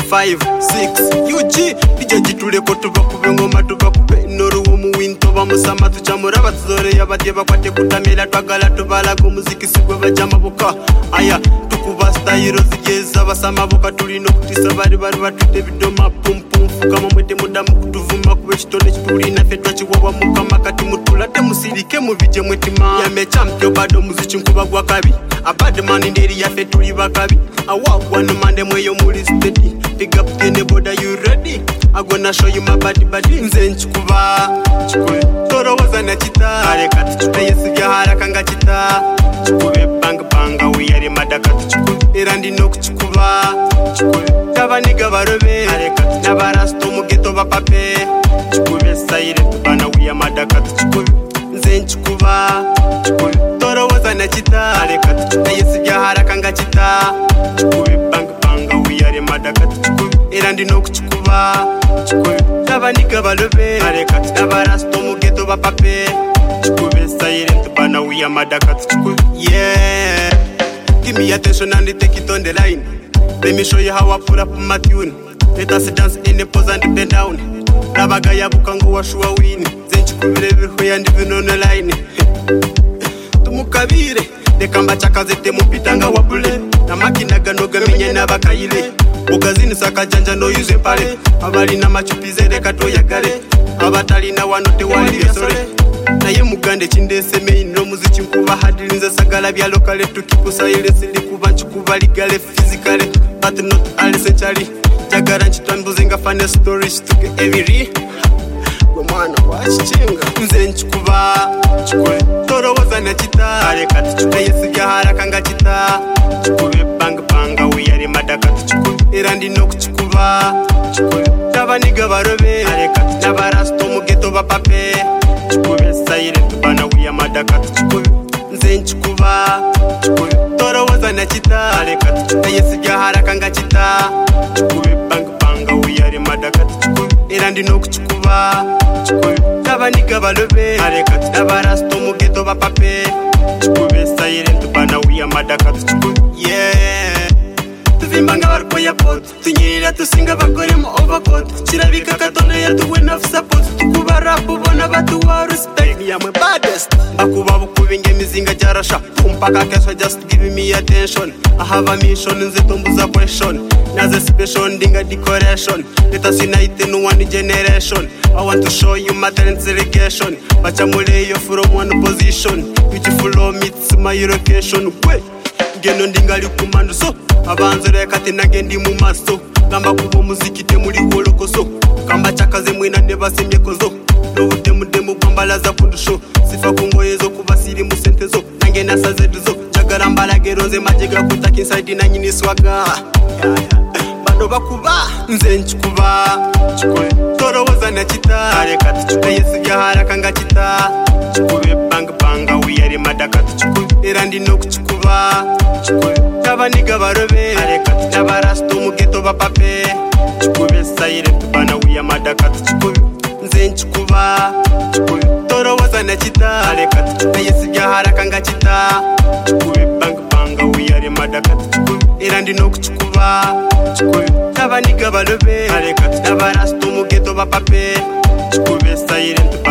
5 6 UG DJ tuleko tuva kubengoma tuva kupenoro wo muwinto bamusama tuchamura batzore yabadye bakwate kutamira twagala tubala ku muziki sigwe bajama buka aya tukuba style zigeza basama buka tulino kutisa bari batute bidoma pum pum fuka mwete mudamu kutuvuma kube kitone kituli na fetwa chiwawa mukama kati mutulate musirike mubije mwetima ya mechampio bado muzichi nkuba gwa kabi abad man nderi ya fetuli bakabi awagwa no mande mweyo muri steady pick up the border you ready I gonna show you my body nze nchikuba chikwe toro wazana chita areka tuchute yesibya harakanga chita chikwe bang banga we madaka chikwe erandi no kuchikuba chikwe tabaniga barobe areka nabarasto mugeto bapape chikwe silent bana we madaka chikwe nze nchikuba chikwe toro wazana chita areka tuchute yesibya harakanga chita chikwe bang banga we madaka chikwe erandi no kuchikuba chikwe tabaniga barobe areka nabarasto mugeto bapape chikwe silent bana we madaka chikwe yeah. Give me attention and take it on the line. Let me show you how I put up my tune. Let us dance in the pose and bend down. Rabagaya bukango wa shua win. Zenchi kubirebe hoya ndivino on the line. Tumukabire dekamba chakazete mupitanga wabule. Na makinaga noga minye na bakayile. Ogazini saka janja no use pale. Abali na machupize deka toyagale. Abatali na wanote wali besore. Naye mugande chindese main no muziki nkuba hadirinze sagala bya locale tukipusa ile sili kuba nchikuba ligale physically but not essentially jagara nchitwambuze nga fane stories tuke every go mwana wachinga nze nchikuba chikwe toro wazana chita areka tuchute yesibya harakanga chita chikwe bang banga we madaka chikwe erandi no kuchikuba chikwe tabaniga barobe areka nabarasto mugeto bapape chikwe silent bana we madaka chikwe nze nchikuba chikwe toro wazana chita areka yesibya harakanga chita chikwe bang banga we madaka chikwe erandi no kuchikuba chikwe tabaniga balobe areka nabarasto mugeto bapape chikwe silent bana we madaka chikwe yeah. Tuvimbanga barkoya pot tunyira tusinga bakore mu overcoat chirabika katone ya tuwe na support tukuba rap bona batu wa respect ya my baddest akuba bukubinge mizinga jarasha pumpaka kesho just give me attention I have a mission nzitombuza question naze special ndinga decoration let us unite in one generation I want to show you my talent segregation bachamule yo from one position beautiful meets my location we geno ndingali kumando so abanzere kati nagendi mu maso gamba kubo muziki te muri holokoso kamba chakaze mwina ne basemye kozo nobute mudemo kwambalaza kundusho sifa kungoyezo kubasiri mu sentezo nange nasazeduzo jagara mbalage roze majega kutaki inside na nyini swaga bado bakuba nze nchikuba chikwe toro wazana chita areka tuchute yesibya harakanga chita chikwe bang banga we madaka chikwe erandi no kuchikuba chikwe tabaniga barobe areka nabarasto mugeto bapape chikwe silent bana we madaka chikwe nze nchikuba chikwe toro wazana chita areka yesibya harakanga chita chikwe bang banga we madaka chikwe erandi no kuchikuba chikwe tabaniga barobe areka nabarasto mugeto bapape chikwe silent